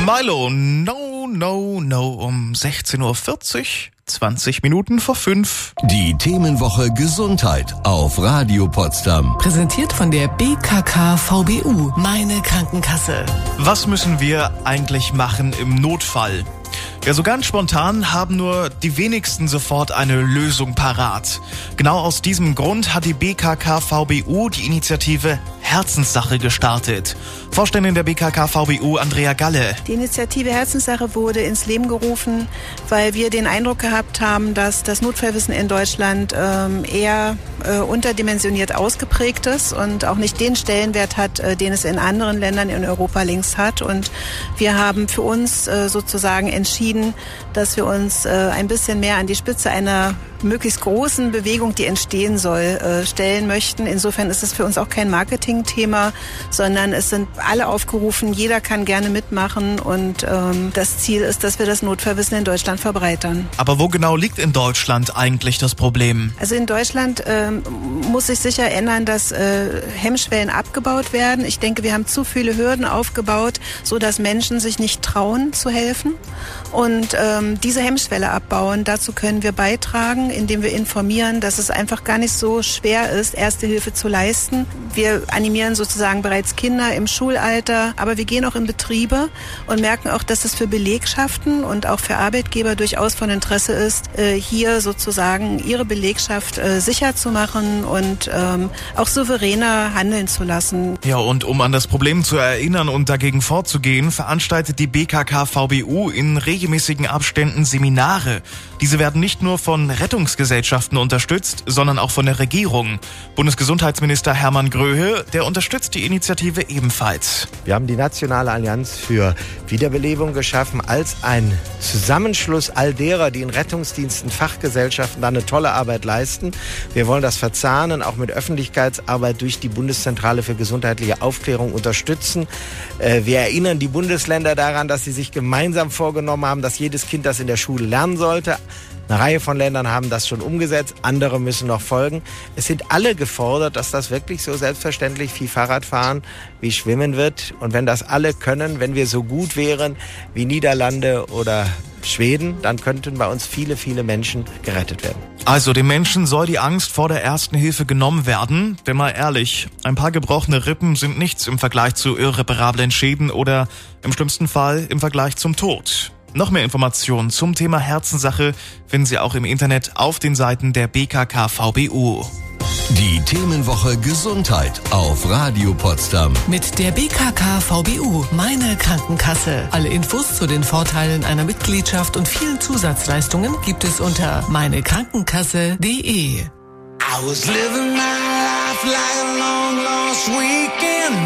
Milo, no, um 16.40 Uhr, 20 Minuten vor 5. Die Themenwoche Gesundheit auf Radio Potsdam. Präsentiert von der BKK VBU, meine Krankenkasse. Was müssen wir eigentlich machen im Notfall? Ja, so ganz spontan haben nur die wenigsten sofort eine Lösung parat. Genau aus diesem Grund hat die BKK VBU die Initiative Herzenssache gestartet. Vorständin der BKK VBU, Andrea Galle. Die Initiative Herzenssache wurde ins Leben gerufen, weil wir den Eindruck gehabt haben, dass das Notfallwissen in Deutschland eher unterdimensioniert ausgeprägt ist und auch nicht den Stellenwert hat, den es in anderen Ländern in Europa längst hat. Und wir haben für uns sozusagen entschieden, dass wir uns ein bisschen mehr an die Spitze einer möglichst großen Bewegung, die entstehen soll, stellen möchten. Insofern ist es für uns auch kein Marketingthema, sondern es sind alle aufgerufen, jeder kann gerne mitmachen und das Ziel ist, dass wir das Notfallwissen in Deutschland verbreitern. Aber wo genau liegt in Deutschland eigentlich das Problem? Also in Deutschland muss sich sicher ändern, dass Hemmschwellen abgebaut werden. Ich denke, wir haben zu viele Hürden aufgebaut, so dass Menschen sich nicht trauen zu helfen. Und diese Hemmschwelle abbauen, dazu können wir beitragen, indem wir informieren, dass es einfach gar nicht so schwer ist, Erste Hilfe zu leisten. Wir animieren sozusagen bereits Kinder im Schulalter, aber wir gehen auch in Betriebe und merken auch, dass es für Belegschaften und auch für Arbeitgeber durchaus von Interesse ist, hier sozusagen ihre Belegschaft sicher zu machen und auch souveräner handeln zu lassen. Ja, und um an das Problem zu erinnern und dagegen vorzugehen, veranstaltet die BKK VBU in regelmäßigen Abständen Seminare. Diese werden nicht nur von Rettungsgesellschaften unterstützt, sondern auch von der Regierung. Bundesgesundheitsminister Hermann Gröhe, der unterstützt die Initiative ebenfalls. Wir haben die Nationale Allianz für Wiederbelebung geschaffen als ein Zusammenschluss all derer, die in Rettungsdiensten, Fachgesellschaften da eine tolle Arbeit leisten. Wir wollen das verzahnen, auch mit Öffentlichkeitsarbeit durch die Bundeszentrale für gesundheitliche Aufklärung unterstützen. Wir erinnern die Bundesländer daran, dass sie sich gemeinsam vorgenommen haben, dass jedes Kind das in der Schule lernen sollte. Eine Reihe von Ländern haben das schon umgesetzt, andere müssen noch folgen. Es sind alle gefordert, dass das wirklich so selbstverständlich wie Fahrradfahren, wie Schwimmen wird. Und wenn das alle können, wenn wir so gut wären wie Niederlande oder Schweden, dann könnten bei uns viele, viele Menschen gerettet werden. Also den Menschen soll die Angst vor der Ersten Hilfe genommen werden. Denn mal ehrlich, ein paar gebrochene Rippen sind nichts im Vergleich zu irreparablen Schäden oder im schlimmsten Fall im Vergleich zum Tod. Noch mehr Informationen zum Thema Herzenssache finden Sie auch im Internet auf den Seiten der BKK VBU. Die Themenwoche Gesundheit auf Radio Potsdam. Mit der BKK VBU, meine Krankenkasse. Alle Infos zu den Vorteilen einer Mitgliedschaft und vielen Zusatzleistungen gibt es unter meinekrankenkasse.de. I was living my life like a long lost weekend.